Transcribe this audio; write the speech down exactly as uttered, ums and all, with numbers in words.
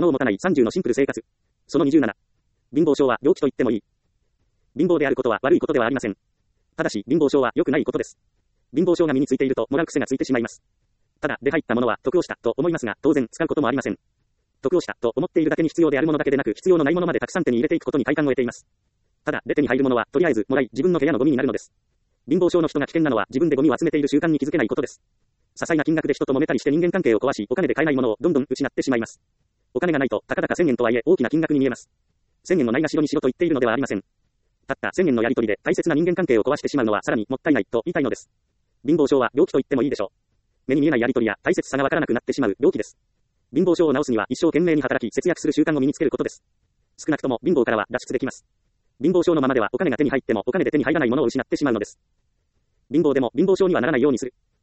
物を持たないさんじゅうのシンプル生活。そのにじゅうなな。貧乏症は病気と言ってもいい。貧乏であることは悪いことではありません。ただし、貧乏症は良くないことです。貧乏症が身についていると、もらう癖がついてしまいます。ただ、で入ったものは得をしたと思いますが、当然使うこともありません。得をしたと思っているだけに必要であるものだけでなく、必要のないものまでたくさん手に入れていくことに快感を得ています。ただ、で手に入るものは、とりあえず、もらい、自分の部屋のゴミになるのです。貧乏症の人が危険なのは、自分でゴミを集めている習慣に気づけないことです。些細な金額で人と揉めたりして人間関係を壊し、お金で買えないものをどんどん失ってしまいます。お金がないと、たかだかせんえんとはいえ、大きな金額に見えます。せんえんもないがしろにしろと言っているのではありません。たったせんえんのやり取りで大切な人間関係を壊してしまうのはさらにもったいないと言いたいのです。貧乏症は病気と言ってもいいでしょう。目に見えないやり取りや大切さがわからなくなってしまう病気です。貧乏症を治すには一生懸命に働き節約する習慣を身につけることです。少なくとも貧乏からは脱出できます。貧乏症のままではお金が手に入ってもお金で手に入らないものを失ってしまうのです。貧乏でも貧乏症にはならないようにする。